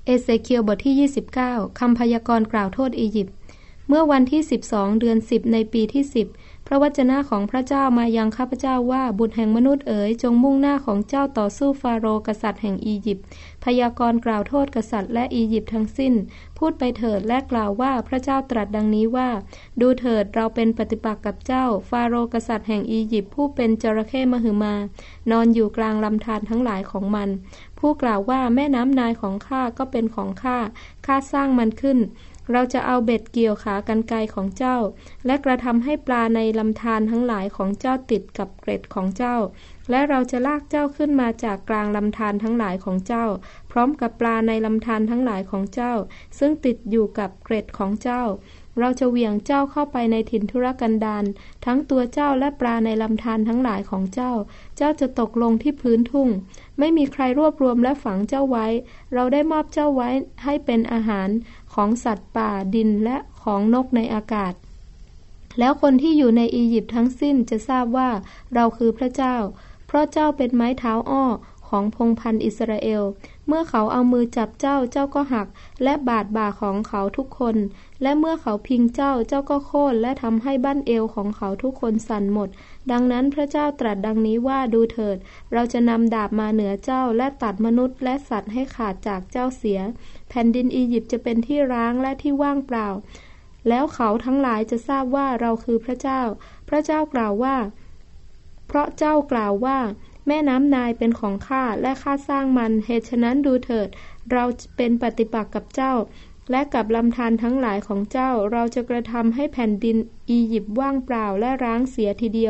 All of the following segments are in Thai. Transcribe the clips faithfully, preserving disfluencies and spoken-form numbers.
เอเซเคียลบทที่ยี่สิบเก้าคำพยากรณ์กล่าวโทษอียิปต์เมื่อวันที่สิบสองเดือนสิบในปีที่สิบพระวจนะของพระเจ้ามายังข้าพเจ้าว่าบุตรแห่งมนุษย์เอ๋ยจงมุ่งหน้าของเจ้าต่อสู้ฟาโรห์กษัตริย์แห่งอียิปต์พยากรณ์กล่าวโทษกษัตริย์และอียิปต์ทั้งสิ้นพูดไปเถิดและกล่าวว่าพระเจ้าตรัสดังนี้ว่าดูเถิดเราเป็นปฏิปักษ์กับเจ้าฟาโรห์กษัตริย์แห่งอียิปต์ผู้เป็นจระเข้มหึมานอนอยู่กลางลำธารทั้งหลายของมันผู้กล่าวว่าแม่น้ำนายของข้าก็เป็นของข้าข้าสร้างมันขึ้นเราจะเอาเบ็ดเกี่ยวขากรรไกรของเจ้าและกระทำให้ปลาในลำธารทั้งหลายของเจ้าติดกับเกร็ดของเจ้าและเราจะลากเจ้าขึ้นมาจากกลางลำธารทั้งหลายของเจ้าพร้อมกับปลาในลำธารทั้งหลายของเจ้าซึ่งติดอยู่กับเกร็ดของเจ้าเราจะเหวี่ยงเจ้าเข้าไปในถิ่นทุรกันดารทั้งตัวเจ้าและปลาในลำธารทั้งหลายของเจ้าเจ้าจะตกลงที่พื้นทุ่งไม่มีใครรวบรวมและฝังเจ้าไว้เราได้มอบเจ้าไว้ให้เป็นอาหารของสัตว์ป่าดินและของนกในอากาศแล้วคนที่อยู่ในอียิปต์ทั้งสิ้นจะทราบว่าเราคือพระเจ้าเพราะเจ้าเป็นไม้เท้าอ้อของพงศ์พันธุ์อิสราเอลเมื่อเขาเอามือจับเจ้าเจ้าก็หักและบาดบ่าของเขาทุกคนและเมื่อเขาพิงเจ้าเจ้าก็โค่นและทำให้บั้นเอวของเขาทุกคนสั่นหมดดังนั้นพระเจ้าตรัสดังนี้ว่าดูเถิดเราจะนำดาบมาเหนือเจ้าและตัดมนุษย์และสัตว์ให้ขาดจากเจ้าเสียแผ่นดินอียิปต์จะเป็นที่ร้างและที่ว่างเปล่าแล้วเขาทั้งหลายจะทราบว่าเราคือพระเจ้าพระเจ้ากล่าวว่าเพราะเจ้ากล่าวว่าแม่น้ำนายเป็นของข้าและข้าสร้างมันเหตุฉะนั้นดูเถิดเราเป็นปฏิปักษ์กับเจ้าและกับลำธารทั้งหลายของเจ้าเราจะกระทำให้แผ่นดินอียิปต์ว่างเปล่าและร้างเสียทีเดียว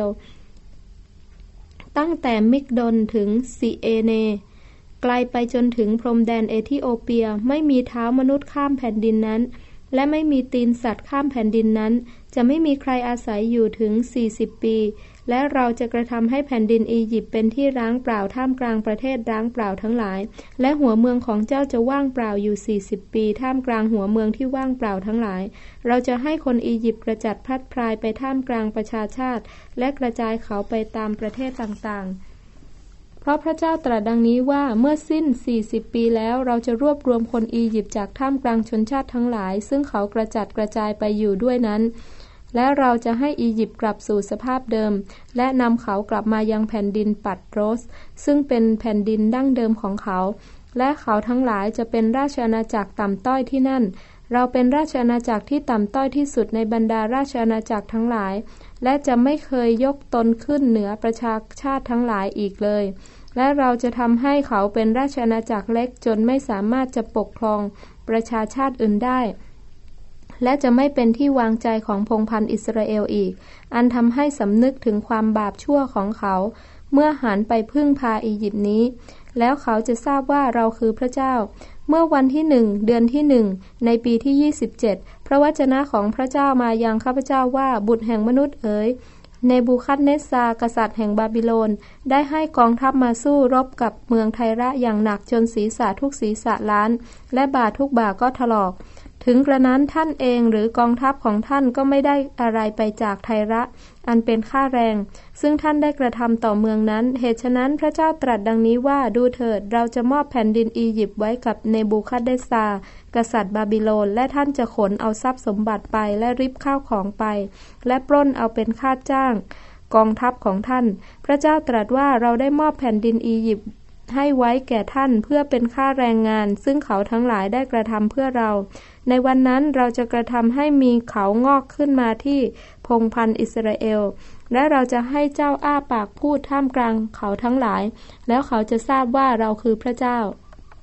ตั้งแต่มิกดนถึงซีเอเนไกลไปจนถึงพรมแดนเอธิโอเปียไม่มีเท้ามนุษย์ข้ามแผ่นดินนั้นและไม่มีตีนสัตว์ข้ามแผ่นดินนั้นจะไม่มีใครอาศัยอยู่ถึงสี่สิบปีและเราจะกระทำให้แผ่นดินอียิปต์เป็นที่ร้างเปล่าท่ามกลางประเทศร้างเปล่าทั้งหลายและหัวเมืองของเจ้าจะว่างเปล่าอยู่สี่สิบปีท่ามกลางหัวเมืองที่ว่างเปล่าทั้งหลายเราจะให้คนอียิปต์กระจัดพลัดพรายไปท่ามกลางประชาชาติและกระจายเขาไปตามประเทศต่างๆเพราะพระเจ้าตรัสดังนี้ว่าเมื่อสิ้นสี่สิบปีแล้วเราจะรวบรวมคนอียิปต์จากท่ามกลางชนชาติทั้งหลายซึ่งเขากระจัดกระจายไปอยู่ด้วยนั้นและเราจะให้อียิปต์กลับสู่สภาพเดิมและนำเขากลับมายังแผ่นดินปัตโรสซึ่งเป็นแผ่นดินดั้งเดิมของเขาและเขาทั้งหลายจะเป็นราชอาณาจักรต่ำต้อยที่นั่นเราเป็นราชอาณาจักรที่ต่ำต้อยที่สุดในบรรดาราชอาณาจักรทั้งหลายและจะไม่เคยยกตนขึ้นเหนือประชาชาติทั้งหลายอีกเลยและเราจะทำให้เขาเป็นราชอาณาจักรเล็กจนไม่สามารถจะปกครองประชาชาติอื่นได้และจะไม่เป็นที่วางใจของพงศ์พันธุ์อิสราเอลอีกอันทำให้สำนึกถึงความบาปชั่วของเขาเมื่อหันไปพึ่งพาอียิปต์นี้แล้วเขาจะทราบว่าเราคือพระเจ้าเมื่อวันที่หนึ่งเดือนที่หนึ่งในปีที่ยี่สิบเจ็ดพระวจนะของพระเจ้ามายังข้าพเจ้าว่าบุตรแห่งมนุษย์เอ๋ยเนบูคัดเนสซาร์กษัตริย์แห่งบาบิโลนได้ให้กองทัพมาสู้รบกับเมืองไทระอย่างหนักจนศีรษะทุกศีรษะล้านและบ่าทุกบ่าก็ถลอกถึงกระนั้นท่านเองหรือกองทัพของท่านก็ไม่ได้อะไรไปจากไทระอันเป็นค่าแรงซึ่งท่านได้กระทำต่อเมืองนั้นเหตุฉะนั้นพระเจ้าตรัสดังนี้ว่าดูเถิดเราจะมอบแผ่นดินอียิปต์ไว้กับเนบูคัดเนสซาร์กษัตริย์บาบิโลนและท่านจะขนเอาทรัพย์สมบัติไปและริบข้าวของไปและปล้นเอาเป็นค่าจ้างกองทัพของท่านพระเจ้าตรัสว่าเราได้มอบแผ่นดินอียิปต์ให้ไว้แก่ท่านเพื่อเป็นค่าแรงงานซึ่งเขาทั้งหลายได้กระทำเพื่อเราในวันนั้นเราจะกระทำให้มีเขางอกขึ้นมาที่พงศ์พันธุ์อิสราเอลและเราจะให้เจ้าอ้าปากพูดท่ามกลางเขาทั้งหลายแล้วเขาจะทราบว่าเราคือพระเจ้า